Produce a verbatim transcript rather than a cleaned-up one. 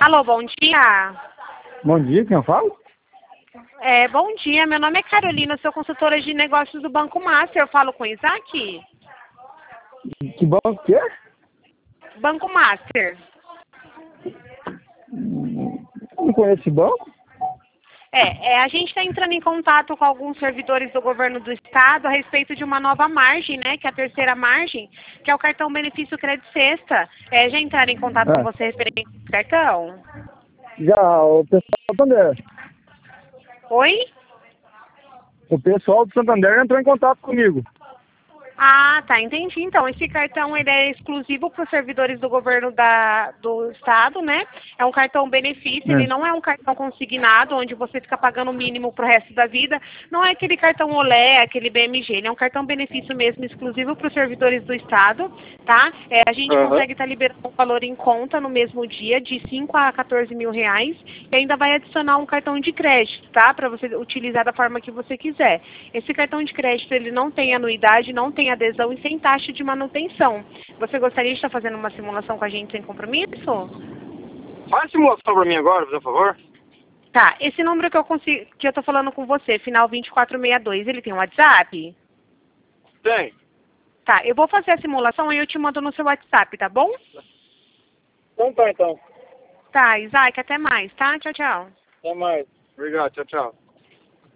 Alô, bom dia. Bom dia, quem eu falo? É, bom dia, meu nome é Carolina, sou consultora de negócios do Banco Master. Eu falo com o Isaac? Que banco que é? Banco Master. Não conheço esse banco? É, é, a gente está entrando em contato com alguns servidores do governo do estado a respeito de uma nova margem, né, que é a terceira margem, que é o cartão benefício crédito sexta. É, já entraram em contato com É. você referente ao cartão? Já, o pessoal do Santander. Oi? O pessoal do Santander entrou em contato comigo. Ah, tá, entendi. Então, esse cartão ele é exclusivo para os servidores do governo da, do estado, né? É um cartão benefício, ele É. não é um cartão consignado, onde você fica pagando o mínimo pro resto da vida. Não é aquele cartão Olé, aquele B M G, ele é um cartão benefício mesmo, exclusivo para os servidores do estado, tá? É, a gente Uhum. consegue estar liberando um valor em conta no mesmo dia, de cinco a quatorze mil reais, e ainda vai adicionar um cartão de crédito, tá? Para você utilizar da forma que você quiser. Esse cartão de crédito, ele não tem anuidade, não tem adesão e sem taxa de manutenção. Você gostaria de estar fazendo uma simulação com a gente sem compromisso? Faz a simulação pra mim agora, por favor. Tá, esse número que eu consigo, que eu tô falando com você, final vinte e quatro sessenta e dois, ele tem um WhatsApp? Tem. Tá, eu vou fazer a simulação e eu te mando no seu WhatsApp, tá bom? Então tá, então. Tá, Isaac, até mais, tá? Tchau, tchau. Até mais. Obrigado, tchau, tchau.